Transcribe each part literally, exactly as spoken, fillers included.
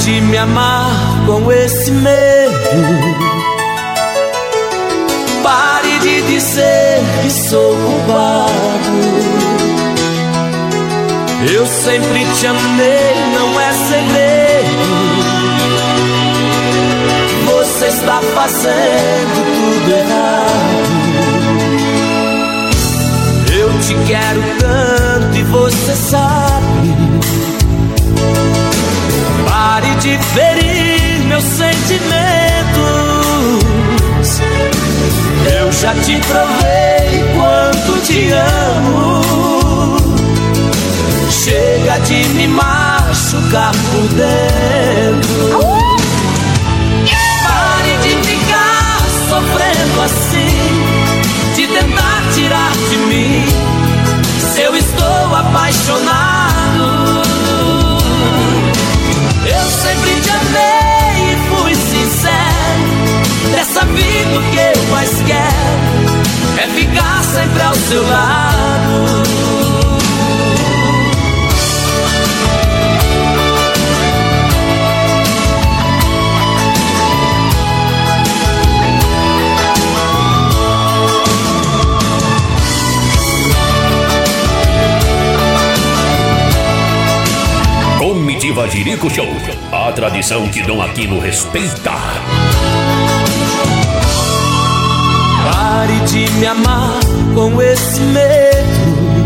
de me amar com esse medo. Pare de dizer que sou culpado. Eu sempre te amei, não é segredo. Você está fazendo tudo errado. Eu te quero tanto e você sabe. Pare de ferir meus sentimentos. Eu já te provei quanto te amo. Chega de me machucar por dentro. Pare de ficar sofrendo assim, de tentar tirar de mim se eu estou apaixonado. Eu sempre te amei e fui sincero. Dessa vida o que eu mais quero é ficar sempre ao seu lado. Comitiva Jerico Show, a tradição que Dom Aquino respeita. Pare de me amar com esse medo.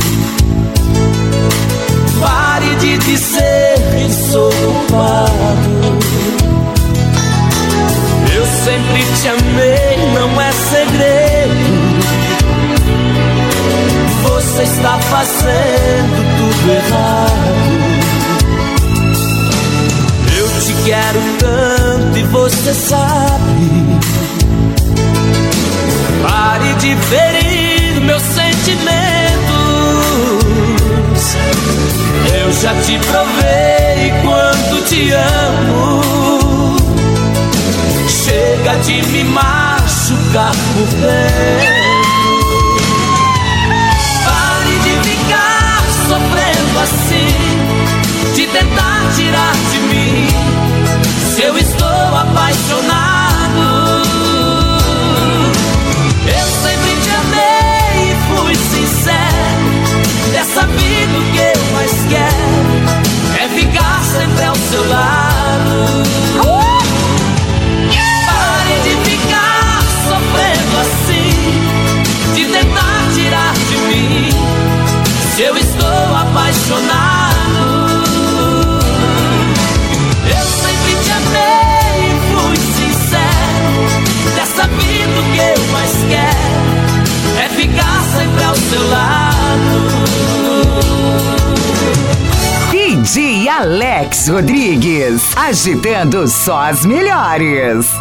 Pare de dizer que sou culpado. Eu sempre te amei, não é segredo. Você está fazendo tudo errado. Eu te quero tanto e você sabe. Pare de ferir meus sentimentos. Eu já te provei quanto te amo. Chega de me machucar por dentro. Pare de ficar sofrendo assim, de tentar tirar de mim se eu estou apaixonado. Eu sempre te amei e fui sincero. Dessa vida o que eu mais quero é ficar sempre ao seu lado. Pare de ficar sofrendo assim, de tentar tirar de mim se eu estou apaixonado. Eu sempre te amei e fui sincero. Dessa vida o que eu mais quero é ficar sempre ao seu lado. D J Alex Rodrigues, agitando só as melhores.